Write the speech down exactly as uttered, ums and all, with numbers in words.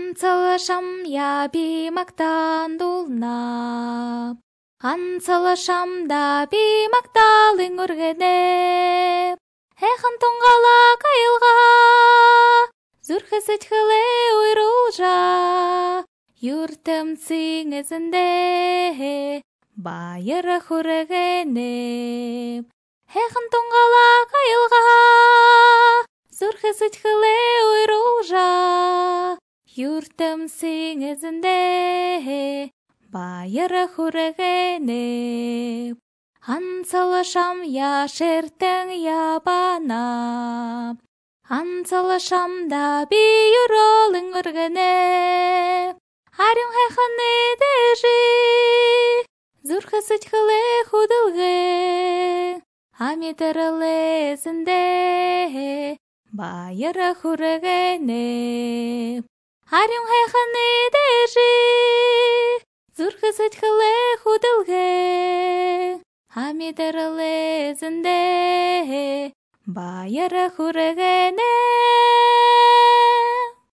Анцалашам я би мактан дулнап, Анцалашам да би макталың үргенеп, Эхан тоңғала кайылға, Зүрхісіт хілі уйрулжа, Юртым ціңізінде, Байыры хүргенеп, Эхан тоңғала кайылға, Зүрхісіт хілі уйрулжа, Юртым ціңізінде, Байыры хүргенеп, Анцалашам яшертің ябанап, Анцалашам да бейіролың үргенеп, Арың хайханы дежі, Зүрхісіт хілі худылғы, Амитырылы зінде, Байыры хүргенеп, Арың хайханы дежі, Зүрхісіт хілі худылғы, Амитырылы зінде, Байыры хүргенеп.